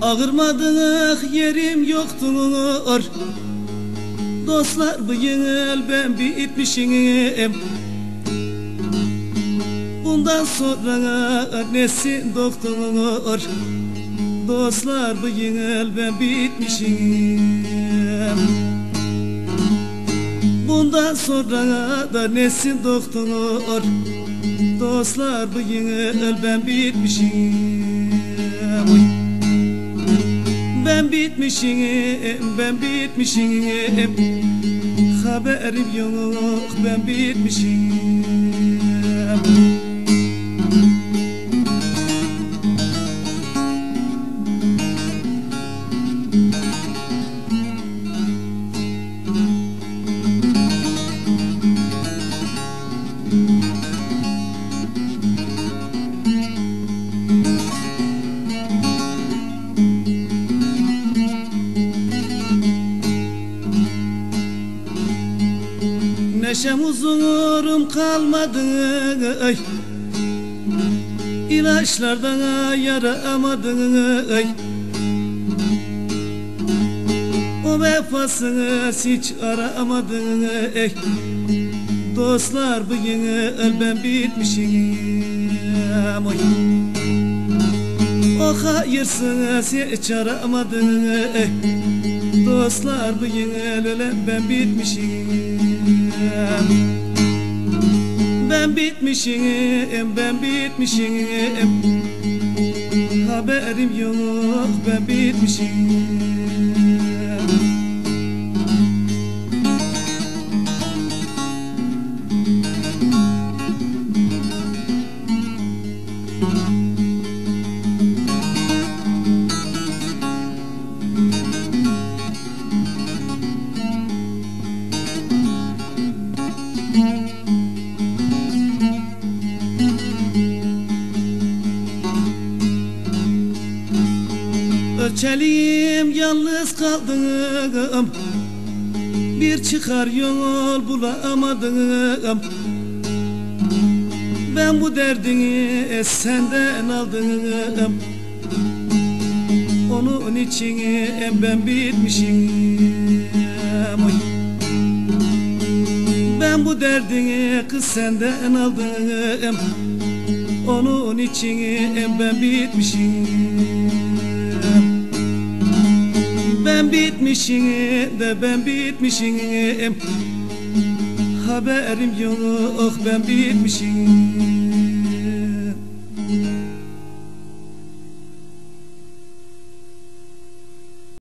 Ağırmadık yerim yoktur. Dostlar bu yıl ben bitmişim. Bundan sonra nesin doktor? Dostlar bu yıl ben bitmişim. Bundan sonra da nesin doktor? Dostlar bu yıl ben bitmişim. Ben bitmişim, ben bitmişim. Haberim yok, ben bitmişim. Neşem huzurum kalmadı, ay. İlaçlardan yaramadı, ay. O vefasını hiç aramadı, ay. Dostlar bu yıl ben bitmişim, ay. O hayırsız hiç aramadı, ay. Dostlar bu yıl ben bitmişim. Ben bitmişim, ben bitmişim. Haberim yok, ben bitmişim. Ölçeliyim, yalnız kaldım. Bir çıkar yol bulamadım. Ben bu derdini senden aldım. Onun için ben bitmişim. Ben bu derdini kız senden aldım. Onun için ben bitmişim. Ben bitmişim de ben bitmişim. Haberim yok, ben bitmişim.